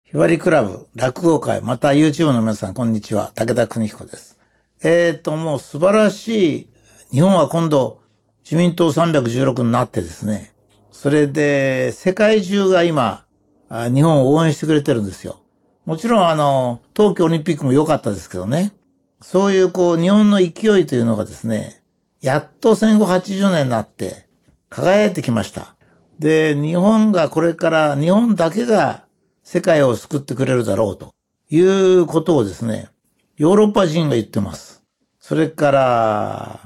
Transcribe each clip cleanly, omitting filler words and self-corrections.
ひばりクラブ、落語会、また YouTube の皆さん、こんにちは。武田邦彦です。もう素晴らしい、日本は今度、自民党316になってですね、それで、世界中が今、日本を応援してくれてるんですよ。もちろん、東京オリンピックも良かったですけどね、そういう日本の勢いというのがですね、やっと戦後80年になって、輝いてきました。で、日本がこれから、日本だけが、世界を救ってくれるだろうということをですね、ヨーロッパ人が言ってます。それから、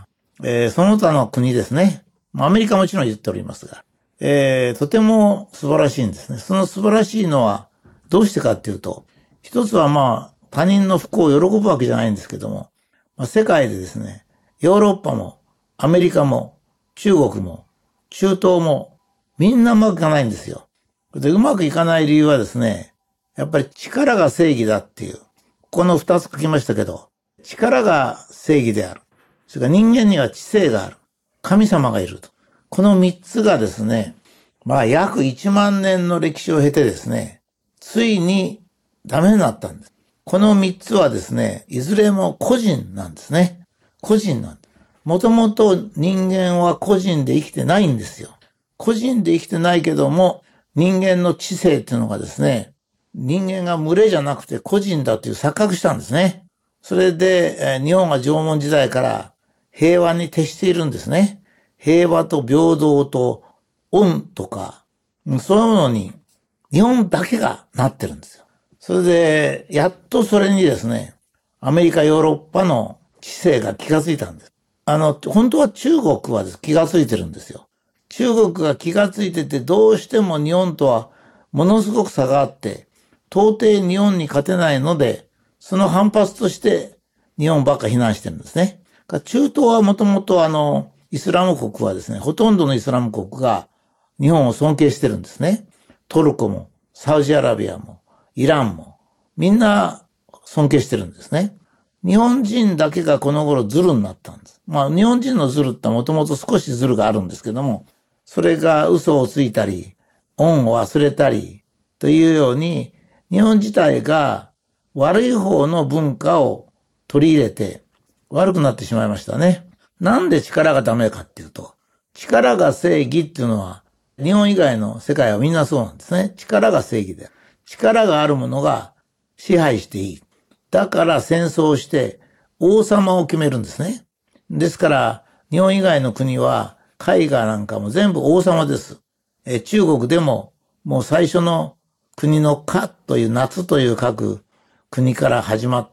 その他の国ですね。アメリカもちろん言っておりますが、とても素晴らしいんですね。その素晴らしいのはどうしてかっていうと、一つは他人の不幸を喜ぶわけじゃないんですけども、世界でですね、ヨーロッパもアメリカも中国も中東もみんなうまくいかないんですよ。で、うまくいかない理由はですね、やっぱり力が正義だっていう、この二つ書きましたけど、力が正義である。それから人間には知性がある。神様がいると。この三つがですね、約1万年の歴史を経てですね、ついにダメになったんです。この三つはですね、いずれも個人なんですね。個人なんです。もともと人間は個人で生きてないんですよ。個人で生きてないけども、人間の知性っていうのがですね、人間が群れじゃなくて個人だという錯覚したんですね。それで、日本が縄文時代から平和に徹しているんですね。平和と平等と恩とか、そういうものに日本だけがなってるんですよ。それで、やっとそれにですね、アメリカ、ヨーロッパの知性が気がついたんです。本当は中国は気がついてるんですよ。中国が気がついててどうしても日本とはものすごく差があって、到底日本に勝てないので、その反発として日本ばっか非難してるんですね。中東はもともとイスラム国はですね、ほとんどのイスラム国が日本を尊敬してるんですね。トルコも、サウジアラビアも、イランも、みんな尊敬してるんですね。日本人だけがこの頃ズルになったんです。日本人のズルってもともと少しズルがあるんですけども、それが嘘をついたり、恩を忘れたり、というように、日本自体が悪い方の文化を取り入れて悪くなってしまいましたね。なんで力がダメかっていうと、力が正義っていうのは、日本以外の世界はみんなそうなんですね。力が正義で。力があるものが支配していい。だから戦争をして王様を決めるんですね。ですから、日本以外の国は、絵画なんかも全部王様です。中国でも、もう最初の国の夏という夏という書く国から始まって、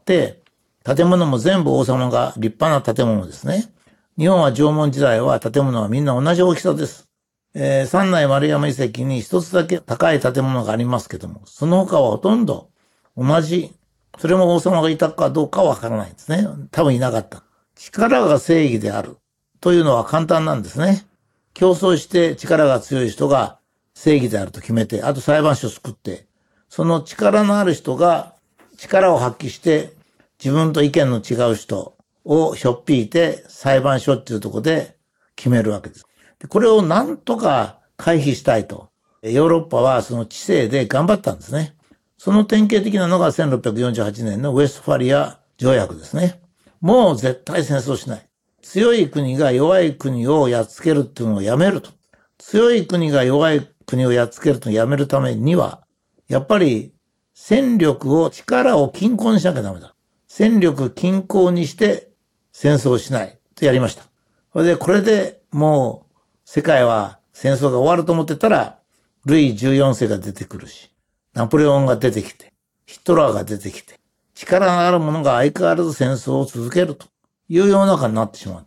建物も全部王様が立派な建物ですね。日本は縄文時代は建物はみんな同じ大きさです。三内丸山遺跡に一つだけ高い建物がありますけども、その他はほとんど同じ。それも王様がいたかどうかはわからないんですね。多分いなかった。力が正義であるというのは簡単なんですね。競争して力が強い人が正義であると決めて、あと裁判所を作って、その力のある人が力を発揮して自分と意見の違う人をひょっぴいて裁判所っていうところで決めるわけです。これをなんとか回避したいと、ヨーロッパはその知性で頑張ったんですね。その典型的なのが1648年のウェストファリア条約ですね。もう絶対戦争しない。強い国が弱い国をやっつけるっていうのをやめると。強い国が弱い国をやっつけるとやめるためには、やっぱり力を均衡にしなきゃダメだ。戦力均衡にして戦争をしないとやりました。これでもう世界は戦争が終わると思ってたら、ルイ14世が出てくるし、ナポレオンが出てきて、ヒトラーが出てきて、力のある者が相変わらず戦争を続けるという世の中になってしまって、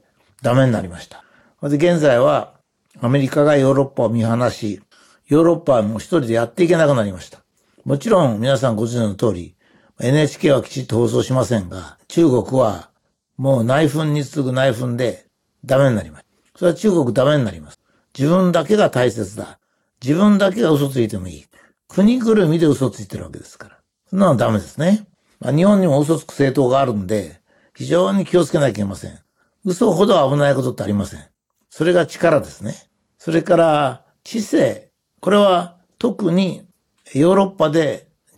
ダメになりました。現在はアメリカがヨーロッパを見放し、ヨーロッパはもう一人でやっていけなくなりました。もちろん皆さんご存知の通り、NHK はきちっと放送しませんが、中国はもう内紛に次ぐ内紛でダメになります。それは中国ダメになります。自分だけが大切だ。自分だけが嘘ついてもいい。国ぐるみで嘘ついてるわけですから。そんなのダメですね。日本にも嘘つく政党があるんで、非常に気をつけなきゃいけません。嘘ほど危ないことってありません。それが力ですね。それから知性。これは特にヨーロッパで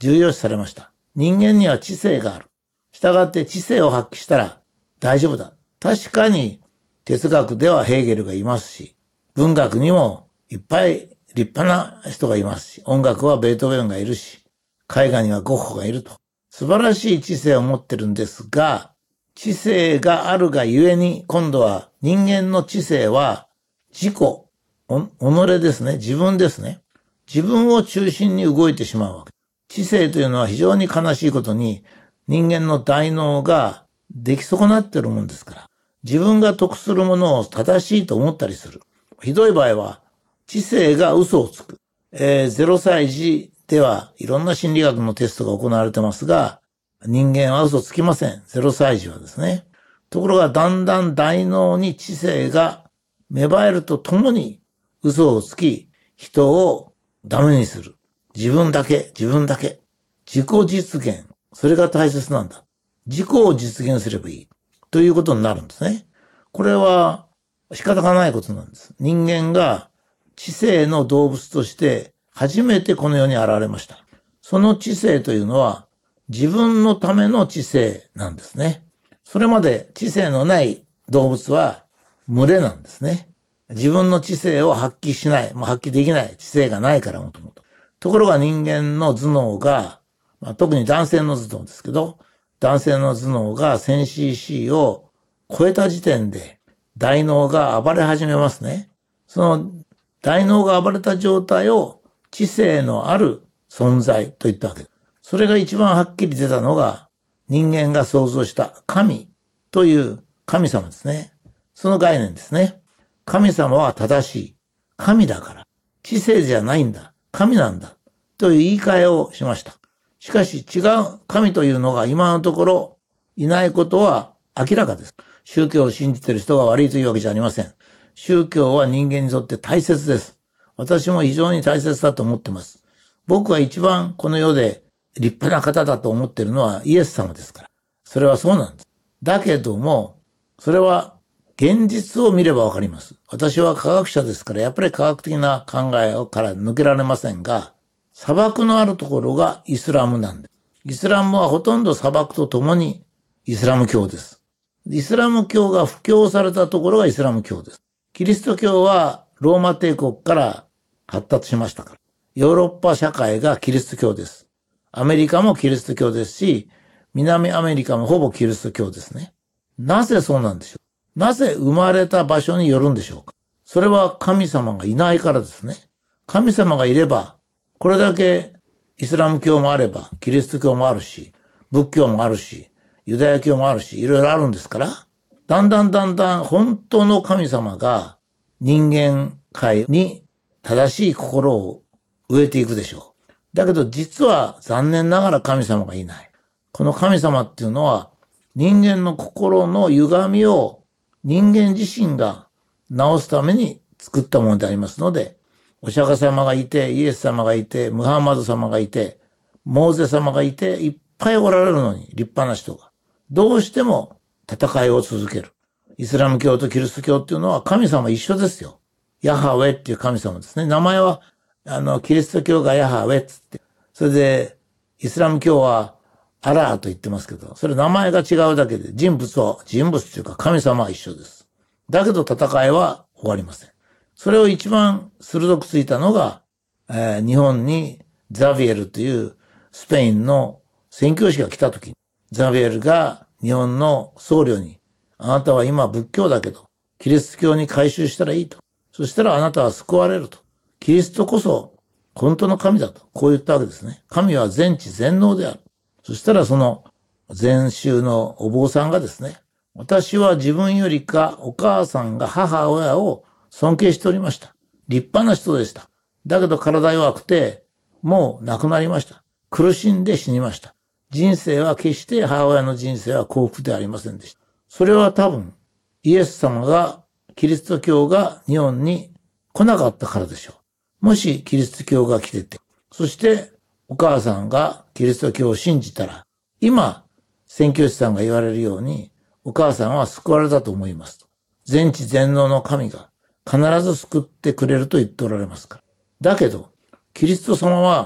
重要視されました。人間には知性がある。したがって知性を発揮したら大丈夫だ。確かに哲学ではヘーゲルがいますし、文学にもいっぱい立派な人がいますし、音楽はベートーベンがいるし、絵画にはゴッホがいると。素晴らしい知性を持ってるんですが、知性があるがゆえに、今度は人間の知性は自己、己ですね、自分ですね。自分を中心に動いてしまうわけ。知性というのは非常に悲しいことに、人間の大脳が出来損なっているもんですから、自分が得するものを正しいと思ったりする。ひどい場合は、知性が嘘をつく。0歳児ではいろんな心理学のテストが行われてますが、人間は嘘つきません。0歳児はですね。ところがだんだん大脳に知性が芽生えるとともに嘘をつき、人をダメにする。自分だけ。自己実現。それが大切なんだ。自己を実現すればいい。ということになるんですね。これは仕方がないことなんです。人間が知性の動物として初めてこの世に現れました。その知性というのは自分のための知性なんですね。それまで知性のない動物は群れなんですね。自分の知性を発揮しない、発揮できない知性がないからもともと。ところが人間の頭脳が、特に男性の頭脳ですけど、男性の頭脳が 1000cc を超えた時点で大脳が暴れ始めますね。その大脳が暴れた状態を知性のある存在と言ったわけです。それが一番はっきり出たのが人間が創造した神という神様ですね。その概念ですね。神様は正しい。神だから。知性じゃないんだ。神なんだ。という言い換えをしました。しかし違う神というのが今のところいないことは明らかです。宗教を信じている人が悪いというわけじゃありません。宗教は人間にとって大切です。私も非常に大切だと思っています。僕は一番この世で立派な方だと思っているのはイエス様ですから。それはそうなんです。だけども、それは現実を見ればわかります。私は科学者ですから、やっぱり科学的な考えから抜けられませんが、砂漠のあるところがイスラムなんです。イスラムはほとんど砂漠とともにイスラム教です。イスラム教が布教されたところがイスラム教です。キリスト教はローマ帝国から発達しましたから。ヨーロッパ社会がキリスト教です。アメリカもキリスト教ですし、南アメリカもほぼキリスト教ですね。なぜそうなんでしょう。なぜ生まれた場所によるんでしょうか。それは神様がいないからですね。神様がいれば、これだけイスラム教もあれば、キリスト教もあるし、仏教もあるし、ユダヤ教もあるし、いろいろあるんですから、だんだん本当の神様が人間界に正しい心を植えていくでしょう。だけど実は残念ながら神様がいない。この神様っていうのは人間の心の歪みを人間自身が直すために作ったものでありますので、お釈迦様がいて、イエス様がいて、ムハンマド様がいて、モーゼ様がいて、いっぱいおられるのに、立派な人が。どうしても戦いを続ける。イスラム教とキリスト教っていうのは神様一緒ですよ。ヤハウェっていう神様ですね。名前は、キリスト教がヤハウェっつって。それで、イスラム教はアラーと言ってますけど、それ名前が違うだけで、人物っていうか神様は一緒です。だけど戦いは終わりません。それを一番鋭くついたのが、日本にザビエルというスペインの宣教師が来た時に、ザビエルが日本の僧侶に、あなたは今仏教だけど、キリスト教に改宗したらいいと。そしたらあなたは救われると。キリストこそ本当の神だと。こう言ったわけですね。神は全知全能である。そしたらその禅宗のお坊さんがですね、私は自分よりかお母さんが母親を尊敬しておりました。立派な人でした。だけど体弱くて、もう亡くなりました。苦しんで死にました。人生は決して母親の人生は幸福ではありませんでした。それは多分、イエス様が、キリスト教が日本に来なかったからでしょう。もしキリスト教が来てて、そしてお母さんがキリスト教を信じたら、今、宣教師さんが言われるように、お母さんは救われたと思いますと。全知全能の神が必ず救ってくれると言っておられますから。だけど、キリスト様は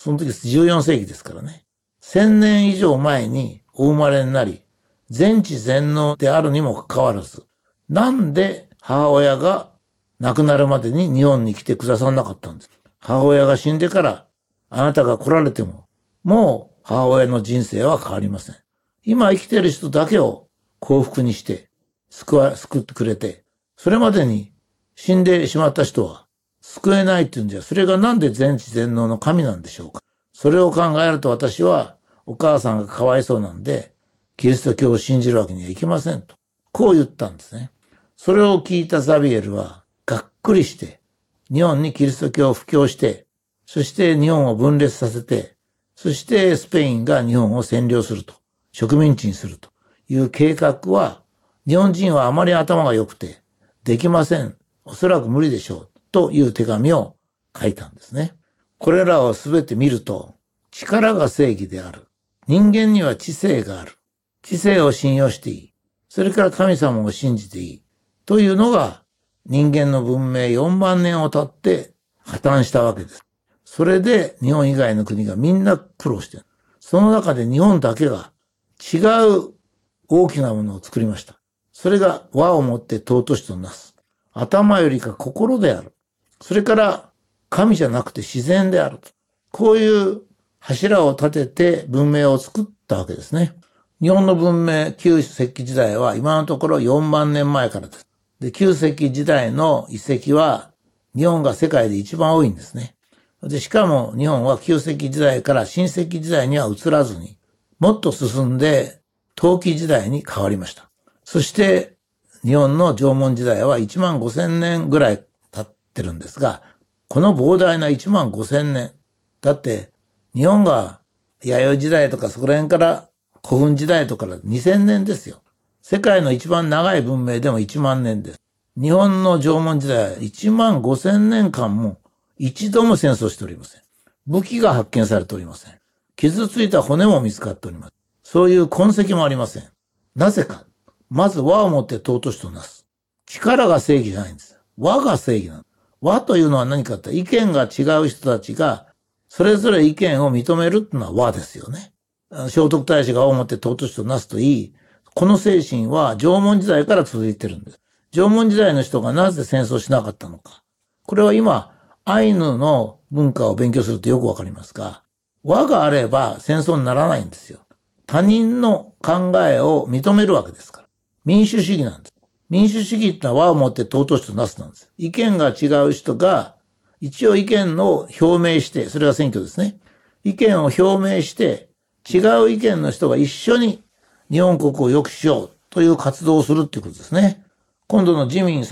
その時14世紀ですからね。1000年以上前にお生まれになり、全知全能であるにもかかわらず、なんで母親が亡くなるまでに日本に来てくださらなかったんです。母親が死んでからあなたが来られても、もう母親の人生は変わりません。今生きている人だけを幸福にして救ってくれて、それまでに死んでしまった人は救えないっていうんじゃ、それがなんで全知全能の神なんでしょうか。それを考えると私はお母さんがかわいそうなんで、キリスト教を信じるわけにはいきませんと。こう言ったんですね。それを聞いたザビエルはがっくりして、日本にキリスト教を布教して、そして日本を分裂させて、そしてスペインが日本を占領すると、植民地にするという計画は、日本人はあまり頭が良くて、できません。おそらく無理でしょう。という手紙を書いたんですね。これらをすべて見ると、力が正義である。人間には知性がある。知性を信用していい。それから神様を信じていい。というのが人間の文明4万年を経って破綻したわけです。それで日本以外の国がみんな苦労している。その中で日本だけが違う大きなものを作りました。それが和をもって尊しとなす。頭よりか心である。それから神じゃなくて自然である。こういう柱を立てて文明を作ったわけですね。日本の文明、旧石器時代は今のところ4万年前からです。で、旧石器時代の遺跡は日本が世界で一番多いんですね。で、しかも日本は旧石器時代から新石器時代には移らずに、もっと進んで陶器時代に変わりました。そして日本の縄文時代は1万5000年ぐらい経ってるんですが、この膨大な1万5000年。だって日本が弥生時代とかそこら辺から古墳時代とか2000年ですよ。世界の一番長い文明でも1万年です。日本の縄文時代は1万5000年間も一度も戦争しておりません。武器が発見されておりません。傷ついた骨も見つかっております。そういう痕跡もありません。なぜか。まず和をもって尊しとなす。力が正義じゃないんです。和が正義なんです。和というのは何かって意見が違う人たちがそれぞれ意見を認めるっていうのは和ですよね。聖徳太子が和をもって尊しとなすといい。この精神は縄文時代から続いてるんです。縄文時代の人がなぜ戦争しなかったのか。これは今、アイヌの文化を勉強するとよくわかりますが、和があれば戦争にならないんですよ。他人の考えを認めるわけですから。民主主義なんです。民主主義ってのは和をもって尊しとなすなんです。意見が違う人が、一応意見を表明して、それが選挙ですね。意見を表明して、違う意見の人が一緒に日本国を良くしようという活動をするっていうことですね。今度の自民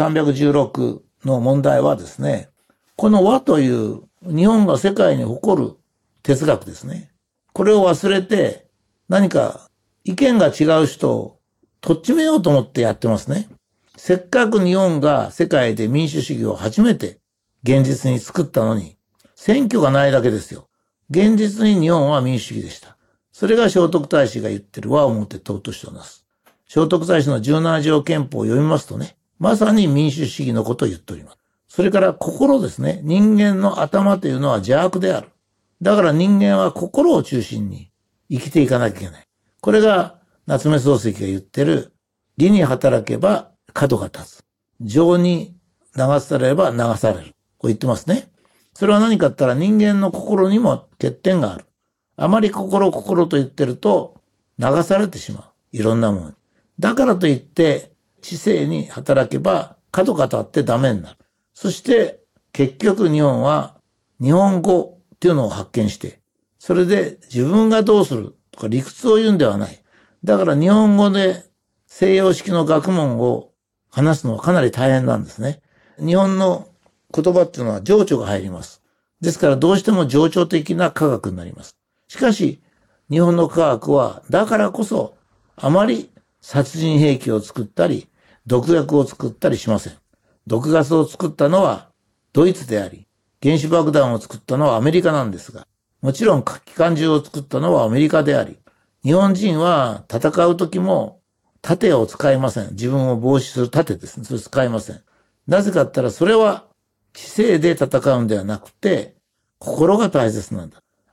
316の問題はですね、この和という日本が世界に誇る哲学ですね。これを忘れて何か意見が違う人をとっちめようと思ってやってますね。せっかく日本が世界で民主主義を初めて現実に作ったのに、選挙がないだけですよ。現実に日本は民主主義でした。それが聖徳太子が言ってる和をもって尊しとなす。聖徳太子の17条憲法を読みますとね、まさに民主主義のことを言っております。それから心ですね。人間の頭というのは邪悪である。だから人間は心を中心に生きていかなきゃいけない。これが夏目漱石が言ってる、理に働けば角が立つ。情に流されれば流される。こう言ってますね。それは何かって言ったら人間の心にも欠点がある。あまり心と言ってると流されてしまう。いろんなものに。だからといって知性に働けば角が立ってダメになる。そして結局日本は日本語っていうのを発見して、それで自分がどうするとか理屈を言うんではない。だから日本語で西洋式の学問を話すのはかなり大変なんですね。日本の言葉っていうのは情緒が入ります。ですからどうしても情緒的な科学になります。しかし、日本の科学はだからこそあまり殺人兵器を作ったり、毒薬を作ったりしません。毒ガスを作ったのはドイツであり、原子爆弾を作ったのはアメリカなんですが、もちろん機関銃を作ったのはアメリカであり、日本人は戦う時も盾を使いません。自分を防止する盾ですね。それ使いません。なぜかって言ったらそれは知性で戦うんではなくて、心が大切なんだ。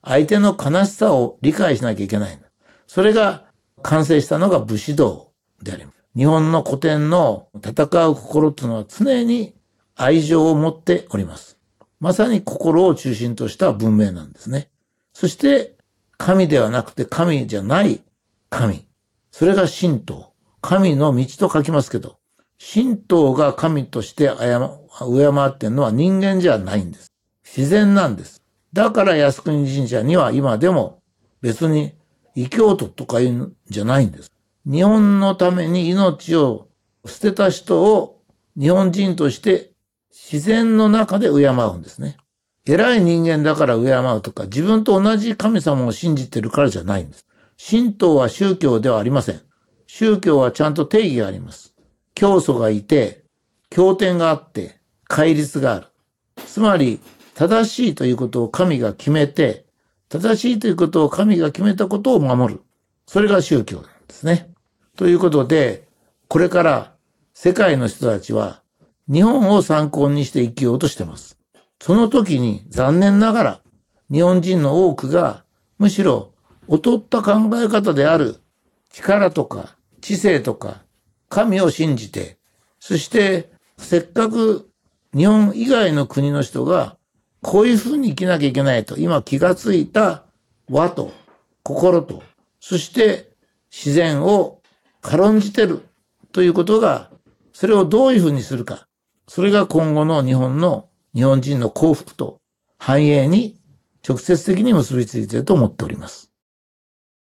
相手の悲しさを理解しなきゃいけない。それが完成したのが武士道であります。日本の古典の戦う心というのは常に愛情を持っております。まさに心を中心とした文明なんですね。そして神ではなくて神じゃない神。それが神道。神の道と書きますけど、神道が神として敬っているのは人間じゃないんです。自然なんです。だから靖国神社には今でも別に異教徒とかいうんじゃないんです。日本のために命を捨てた人を日本人として自然の中で敬うんですね。偉い人間だから敬うとか、自分と同じ神様を信じてるからじゃないんです。神道は宗教ではありません。宗教はちゃんと定義があります。教祖がいて、経典があって、戒律がある。つまり、正しいということを神が決めて、正しいということを神が決めたことを守る。それが宗教なんですね。ということで、これから世界の人たちは日本を参考にして生きようとしています。その時に残念ながら日本人の多くがむしろ劣った考え方である力とか知性とか神を信じて、そしてせっかく日本以外の国の人がこういうふうに生きなきゃいけないと今気がついた和と心と、そして自然を軽んじてるということが、それをどういうふうにするか。それが今後の日本人の幸福と繁栄に直接的に結びついていると思っております。